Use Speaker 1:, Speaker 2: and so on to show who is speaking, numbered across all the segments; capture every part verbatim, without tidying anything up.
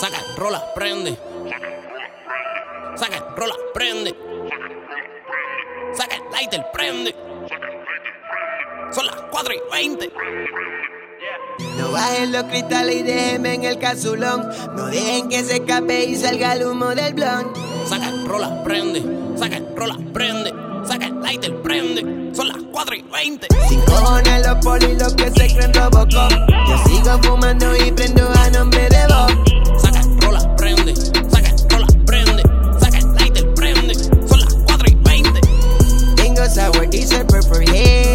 Speaker 1: Saca, rola, prende. Saca, rola, prende. Saca, lighter, prende. Son las cuatro y veinte.
Speaker 2: No bajen los cristales y déjenme en el casulón. No dejen que se escape y salga el humo del blon.
Speaker 1: Saca, rola, prende. Saca, rola, prende. Saca, lighter, prende. Son las cuatro y veinte.
Speaker 2: Sin cojones los polis, los que se creen Robocop. Yo sigo fumando y prendo a nombre de Bob.
Speaker 1: Saca, rola, prende. Saca, rola, prende. Saca, lighter, prende. Son las cuatro y veinte.
Speaker 2: Tengo sour diesel, purple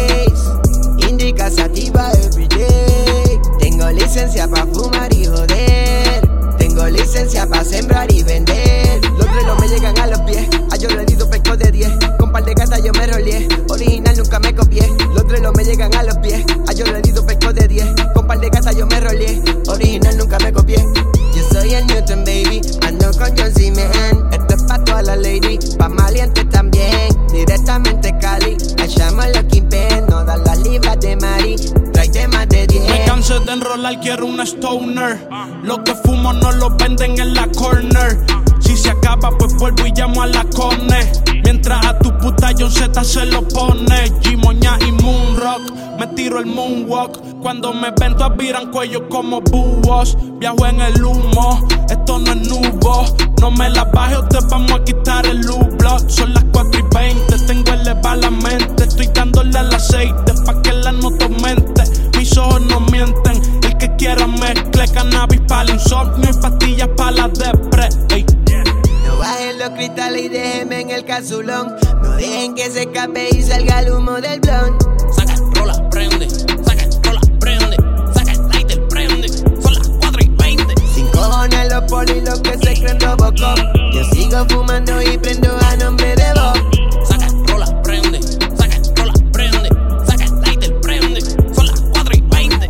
Speaker 2: haze. Indica sativa everyday. Tengo licencia pa' fumar y joder. Tengo licencia pa' sembrar y vender. Los relos me llegan a los pies. A yo le dido pesco de diez. Con par de gatas yo me roleé. Original nunca me copié. Los relos me llegan a los pies. A yo le dido pesco de diez. Con par de gatas yo me roleé. Original nunca me copié. Yo soy el Newton, baby. Ando con John C. Man. Esto es pa' todas las ladies. Pa' malientes también. Directamente Cali. Echamos los Kingpin. No dan las libras de Mari. Trae más de diez.
Speaker 3: Me cansé de enrolar, quiero una stoner. Lo que fumo no lo venden en la corner. Si se acaba, pues vuelvo y llamo a la cone. Mientras a tu puta John Z se lo pone. G-Moña y Moonrock, me tiro el moonwalk. Cuando me ven todas viran cuello como búhos. Viajo en el humo, esto no es nubo. No me la baje o te vamos a quitar el U-Block. Son las cuatro y veinte, tengo elevada la mente. Estoy dándole al aceite pa' que la no aumente. Mis ojos no mienten, el que quiera mezcle. Cannabis para el insomnio y pastillas para la depre. Ey.
Speaker 2: No bajen los cristales y déjenme en el casulón. No dejen que se escape y salga el humo del blon.
Speaker 1: Saca, rola, prende. Saca, rola, prende. Saca, lighter, prende. Son las cuatro y veinte.
Speaker 2: Sin cojones los polis, los que se creen Robocop. Yo sigo fumando y prendo a nombre de Bob.
Speaker 1: Saca, rola, prende. Saca, rola, prende. Saca, lighter, prende. Son las cuatro y veinte.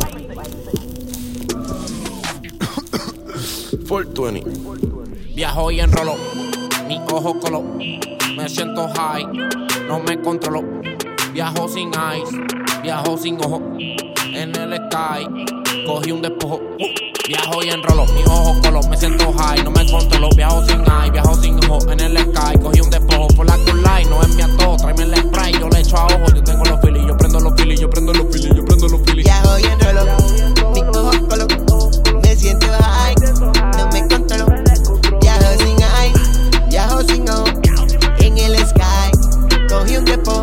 Speaker 4: cuatrocientos veinte.
Speaker 1: Viajo y enrolo, mi ojo coló. Me siento high, no me controlo. Viajo sin eyes, viajo sin ojo. En el sky, cogí un despojo. Viajo y enrolo, mi ojo coló. Me siento high, no me controlo. Viajo sin eyes, viajo sin ojo. En el sky, cogí un despojo. Por la cool line, no es mi antojo. Tráeme el spray, yo le echo a ojo. Yo tengo los filis, yo prendo los filis, yo prendo los filis, yo prendo los filis.
Speaker 2: Viajo y enrolo, mi ojo coló. Me siento high, no me controlo. Viajo sin eyes, viajo sin ojo. En el sky, cogí un despojo.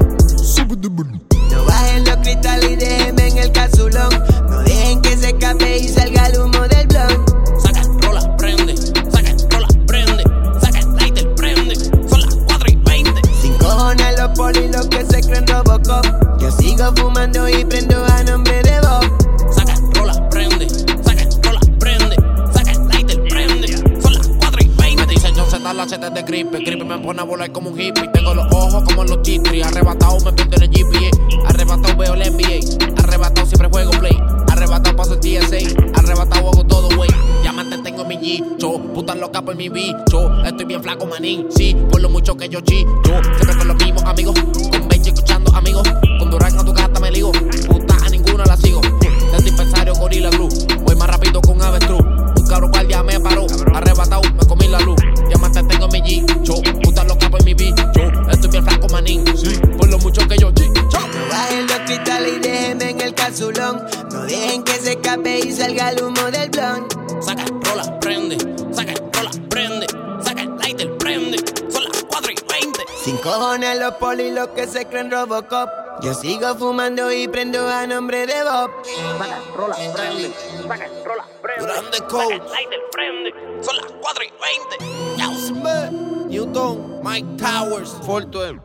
Speaker 2: No bajen los cristales y déjenme en el casulón. No dejen que se escape y salga el humo del blon.
Speaker 1: Saca, rola, prende. Saca, rola, prende. Saca, lighter, prende. Son las cuatro y veinte.
Speaker 2: Sin cojones los polis, los que se creen Robocop. Yo sigo fumando y prendo a nombre de Bob.
Speaker 1: Saca, rola, prende. Saca, rola, prende. Saca, lighter, prende. Son las cuatro y veinte. Me dicen John Z, la Z de gripe. Gripe me pone a volar como un hippie. Tengo los ojos como los chistri. Arrebatado me pierdo en el G P A. Arrebatado veo el N B A. Arrebatado siempre juego play. Arrebatado paso el T S A. Arrebatado hago todo, wey. Diamante tengo en mi G. Puta loca por mi bicho. Estoy bien flaco, manín. Sí, por lo mucho que yo chillo. Siempre con los mismos amigos. Con Benji escuchando amigos. Con Durán a tu gata me ligo. Puta a ninguna la sigo. Del dispensario Gorilla Glue. Voy más rápido con avestruz. Un cabro guardia me paró. Arrebatado me comí la luz. Diamante tengo en mi G. Puta loca por mi bicho. Estoy bien flaco, manín. Sí, por lo mucho que yo chillo.
Speaker 2: No bajen los cristales y déjenme en el casulón. No dejen que se escape y salga el humo del blon.
Speaker 1: Saca, rola, prende. Saca, rola, prende. Saca, lighter, prende. Son las cuatro y veinte.
Speaker 2: Sin cojones los polis, los que se creen Robocop. Yo sigo fumando y prendo a nombre de Bob.
Speaker 1: Saca, rola, prende. Saca, rola, prende.
Speaker 4: Grande Code.
Speaker 1: Saca, lighter, prende. Son las cuatro y veinte.
Speaker 4: Newton, Mike Towers, cuatrocientos veinte.